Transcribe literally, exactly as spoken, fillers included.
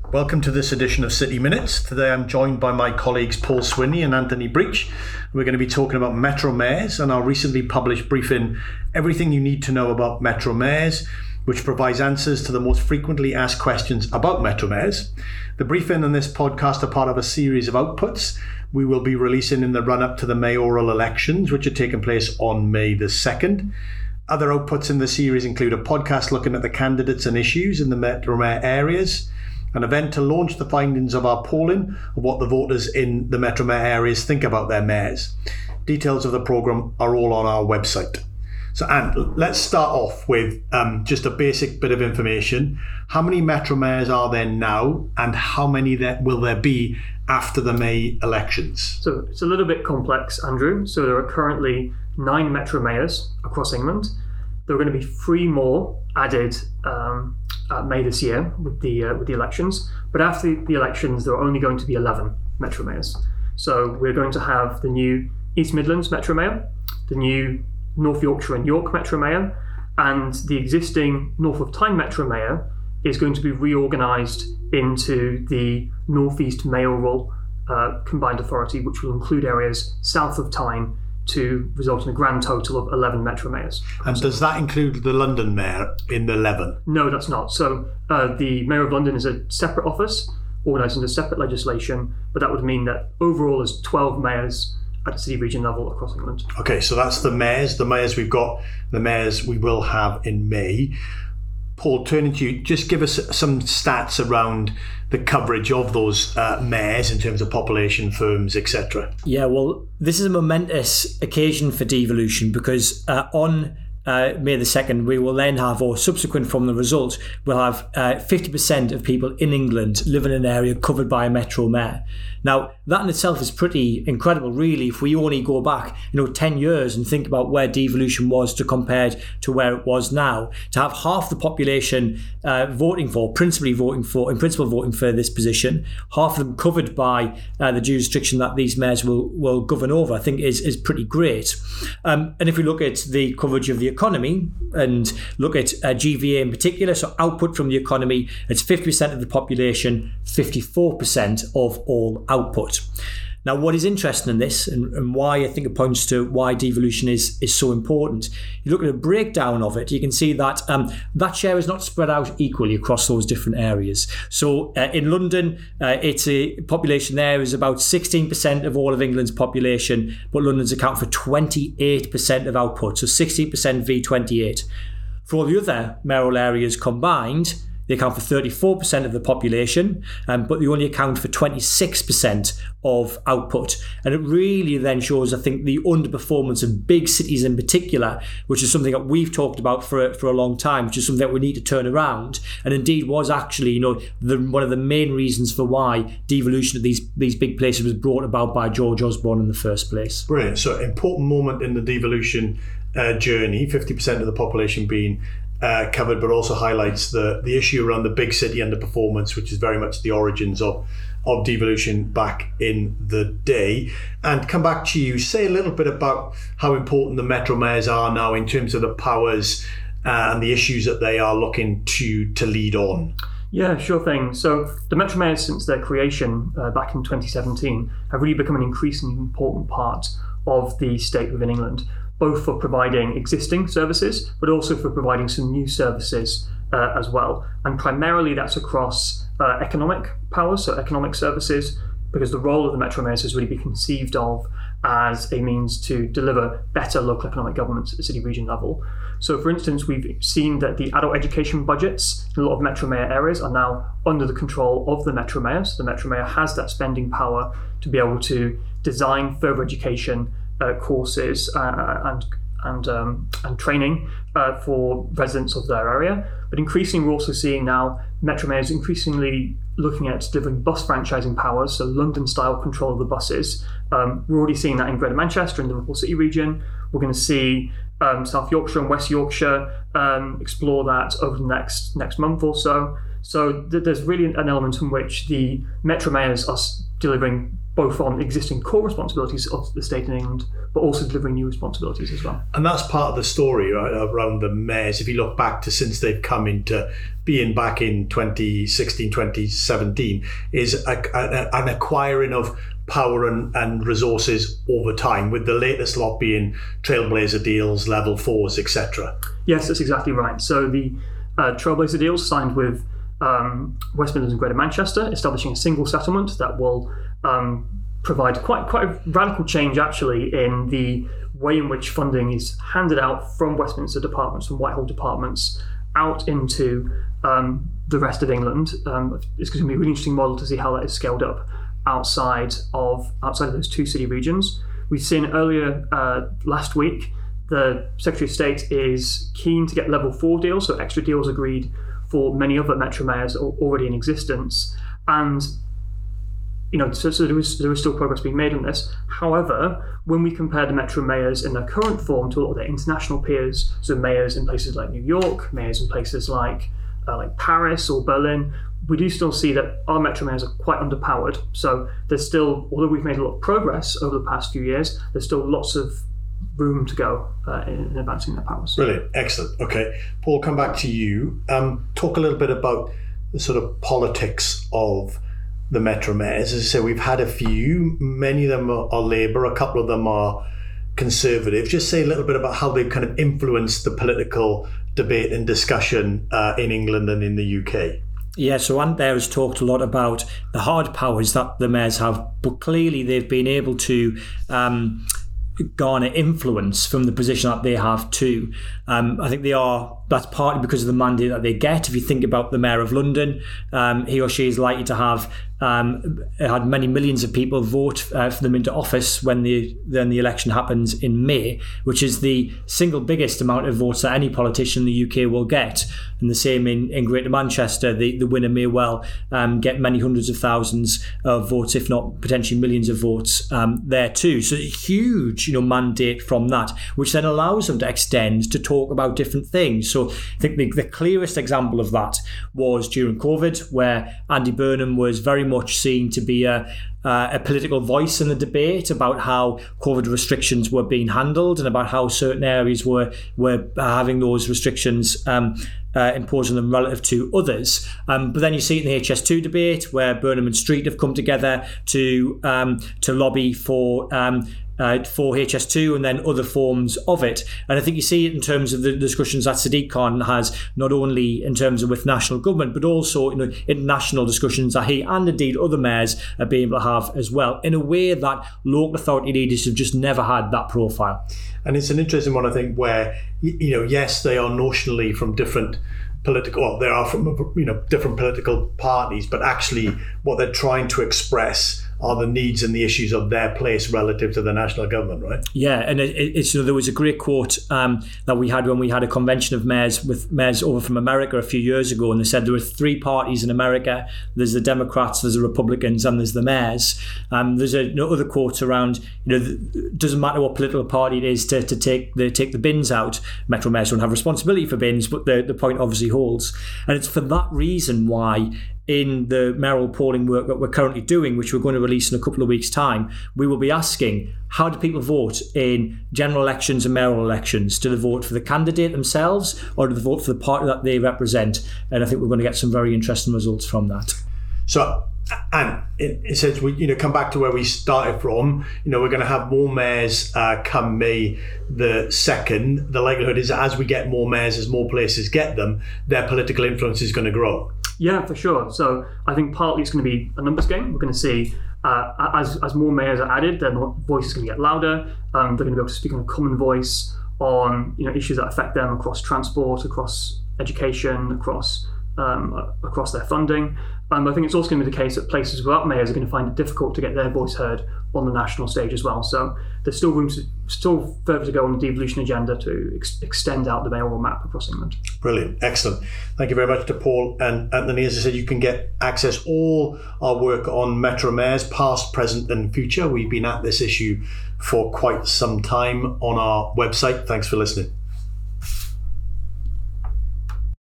Welcome to this edition of City Minutes. Today I'm joined by my colleagues Paul Swinney and Anthony Breach. We're going to be talking about Metro Mayors and our recently published briefing, Everything You Need to Know About Metro Mayors, which provides answers to the most frequently asked questions about Metro Mayors. The briefing and this podcast are part of a series of outputs we will be releasing in the run-up to the mayoral elections, which are taking place on May the second. Other outputs in the series include a podcast looking at the candidates and issues in the Metro Mayor areas, an event to launch the findings of our polling of what the voters in the Metro Mayor areas think about their mayors. Details of the programme are all on our website. So, Ant, let's start off with um, just a basic bit of information. How many Metro Mayors are there now, and how many there will there be after the May elections? So it's a little bit complex, Andrew. So there are currently nine Metro Mayors across England. There are going to be three more added um, at May this year with the uh, with the elections. But after the elections, there are only going to be eleven Metro Mayors. So we're going to have the new East Midlands Metro Mayor, the new North Yorkshire and York Metro Mayor, and the existing North of Tyne Metro Mayor is going to be reorganised into the North East Mayoral uh, Combined Authority, which will include areas south of Tyne to result in a grand total of eleven Metro Mayors. And does that include the London Mayor in the eleven? No, that's not. So uh, the Mayor of London is a separate office, organised under separate legislation, but that would mean that overall there's twelve mayors at a city region level across England. Okay, so that's the mayors, the mayors we've got, the mayors we will have in May. Paul, turning to you, just give us some stats around the coverage of those uh, mayors in terms of population, firms, et cetera. Yeah, well, this is a momentous occasion for devolution because uh, on uh, May the second, we will then have, or subsequent from the result, we'll have uh, fifty percent of people in England live in an area covered by a Metro Mayor. Now, that in itself is pretty incredible, really, if we only go back, you know, ten years and think about where devolution was to compared to where it was now. To have half the population uh, voting for, principally voting for, in principle voting for this position, half of them covered by uh, the jurisdiction that these mayors will, will govern over, I think is, is pretty great. Um, and if we look at the coverage of the economy and look at uh, G V A in particular, so output from the economy, it's fifty percent of the population, fifty-four percent of all output. Now, what is interesting in this and, and why I think it points to why devolution is, is so important, you look at a breakdown of it, you can see that um, that share is not spread out equally across those different areas. So uh, in London, uh, it's a population there is about sixteen percent of all of England's population, but London's account for twenty-eight percent of output, so sixteen percent v twenty-eight. For all the other mayoral areas combined, they account for thirty-four percent of the population, um, but they only account for twenty-six percent of output. And it really then shows, I think, the underperformance of big cities in particular, which is something that we've talked about for, for a long time, which is something that we need to turn around. And indeed was actually, you know, the, one of the main reasons for why devolution of these, these big places was brought about by George Osborne in the first place. Brilliant. So important moment in the devolution uh, journey, fifty percent of the population being Uh, covered, but also highlights the the issue around the big city underperformance, which is very much the origins of of devolution back in the day. And come back to you, say a little bit about how important the Metro Mayors are now in terms of the powers uh, and the issues that they are looking to to lead on. Yeah, sure thing. So the Metro Mayors, since their creation uh, back in twenty seventeen, have really become an increasingly important part of the state within England, both for providing existing services, but also for providing some new services uh, as well. And primarily that's across uh, economic powers, so economic services, because the role of the Metro Mayors has really been conceived of as a means to deliver better local economic governance at the city region level. So for instance, we've seen that the adult education budgets in a lot of Metro Mayor areas are now under the control of the Metro Mayors. The Metro Mayor has that spending power to be able to design further education Uh, courses uh, and and um, and training uh, for residents of their area. But increasingly, we're also seeing now Metro Mayors increasingly looking at delivering bus franchising powers, so London-style control of the buses. Um, we're already seeing that in Greater Manchester and the Liverpool City region. We're going to see um, South Yorkshire and West Yorkshire um, explore that over the next next month or so. So th- there's really an element in which the Metro Mayors are delivering both on existing core responsibilities of the state in England, but also delivering new responsibilities as well. And that's part of the story, right, around the mayors. If you look back to since they've come into being back in twenty sixteen, twenty seventeen, is a, a, an acquiring of power and, and resources over time, with the latest lot being Trailblazer deals, level fours, et cetera. Yes, that's exactly right. So the uh, Trailblazer deals signed with um, West Midlands and Greater Manchester, establishing a single settlement that will um, provide quite quite a radical change, actually, in the way in which funding is handed out from Westminster departments, from Whitehall departments, out into um, the rest of England. Um, it's going to be a really interesting model to see how that is scaled up outside of outside of those two city regions. We've seen earlier uh, last week the Secretary of State is keen to get level four deals, so extra deals agreed for many other metro mayors already in existence, and you know, so, so there was there was still progress being made on this. However, when we compare the metro mayors in their current form to a lot of their international peers, so mayors in places like New York, mayors in places like uh, like Paris or Berlin, we do still see that our metro mayors are quite underpowered. So there's still, although we've made a lot of progress over the past few years, there's still lots of room to go uh, in, in advancing their powers. Brilliant, excellent. Okay, Paul, come back to you. Um, talk a little bit about the sort of politics of the metro mayors. As I say, we've had a few. Many of them are, are Labour. A couple of them are Conservative. Just say a little bit about how they've kind of influenced the political debate and discussion uh, in England and in the U K. Yeah, so Ant there has talked a lot about the hard powers that the mayors have, but clearly they've been able to um, garner influence from the position that they have too. Um, I think they are, that's partly because of the mandate that they get. If you think about the Mayor of London, um, he or she is likely to have um, had many millions of people vote uh, for them into office when the then the election happens in May, which is the single biggest amount of votes that any politician in the U K will get. And the same in, in Greater Manchester, the, the winner may well um, get many hundreds of thousands of votes, if not potentially millions of votes um, there too. So a huge, you know, mandate from that, which then allows them to extend to talk about different things. So I think the, the clearest example of that was during COVID, where Andy Burnham was very much seen to be a Uh, a political voice in the debate about how COVID restrictions were being handled and about how certain areas were were having those restrictions um, uh, imposed on them relative to others. Um, but then you see it in the H S two debate, where Burnham and Street have come together to um, to lobby for um, Uh, for H S two and then other forms of it. And I think you see it in terms of the discussions that Sadiq Khan has, not only in terms of with national government, but also, you know, international discussions that he and indeed other mayors are being able to have as well, in a way that local authority leaders have just never had that profile. And it's an interesting one, I think, where, you know, yes, they are notionally from different political, well, they are from, you know, different political parties, but actually what they're trying to express are the needs and the issues of their place relative to the national government, right? Yeah, and it, it's, you know, there was a great quote um, that we had when we had a convention of mayors with mayors over from America a few years ago, and they said there were three parties in America. There's the Democrats, there's the Republicans, and there's the mayors. Um, there's a, you know, other quotes around, you know, it doesn't matter what political party it is to, to take the take the bins out. Metro mayors don't have responsibility for bins, but the, the point obviously holds. And it's for that reason why in the mayoral polling work that we're currently doing, which we're going to release in a couple of weeks' time, we will be asking, how do people vote in general elections and mayoral elections? Do they vote for the candidate themselves, or do they vote for the party that they represent? And I think we're going to get some very interesting results from that. So, and it, it says we, you know, come back to where we started from. You know, we're going to have more mayors uh, come May the second. The likelihood is that as we get more mayors, as more places get them, their political influence is going to grow. Yeah, for sure. So I think partly it's going to be a numbers game. We're going to see uh, as as more mayors are added, their voice is going to get louder. Um, they're going to be able to speak in a common voice on, you know, issues that affect them across transport, across education, across um, across their funding. Um, I think it's also going to be the case that places without mayors are going to find it difficult to get their voice heard on the national stage as well. So there's still room to, still further to go on the devolution agenda to ex- extend out the mayoral map across England. Brilliant, excellent. Thank you very much to Paul and Anthony. As I said, you can get access all our work on Metro Mayors, past, present and future. We've been at this issue for quite some time on our website. Thanks for listening.